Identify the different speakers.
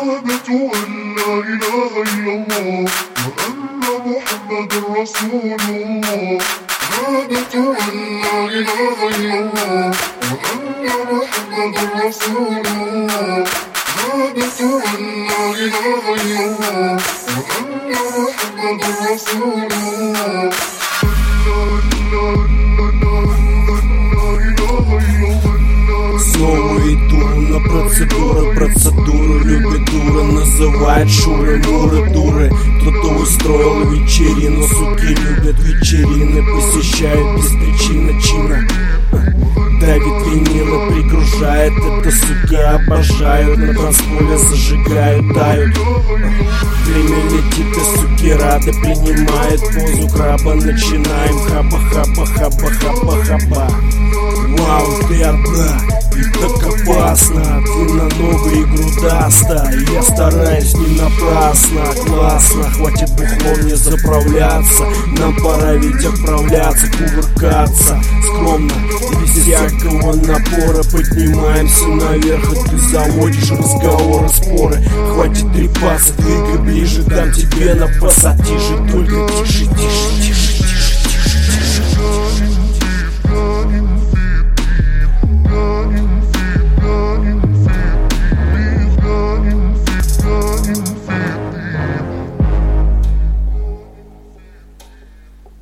Speaker 1: شهادة أن لا إله إلا الله وأن محمد رسول الله. شهادة أن لا إله إلا الله وأن محمد رسول الله. شهادة أن لا إله إلا الله وأن محمد رسول الله.
Speaker 2: Снова иду на процедуры любит дура, называет шуры, муры, дуры. Кто-то устроил вечерину, суки любят вечерины, посещают без причины чина. Давит винила, пригружает, это сука обожают, на танцполе зажигают, тают. Время летит, и суки рады, принимает позу краба. Начинаем хаба-хаба-хаба-хаба-хаба. Вау, ты одна, и так опасно, длинноногая и грудаста. Я стараюсь не напрасно, классно. Хватит бухлом не заправляться, нам пора ведь отправляться, кувыркаться скромно, без всякого напора. Поднимаемся наверх, и ты заводишь разговоры, споры. Хватит трепаться, двигай ближе, дам тебе на пассатиже. Только тише, тише, тише, тише, тише, тише.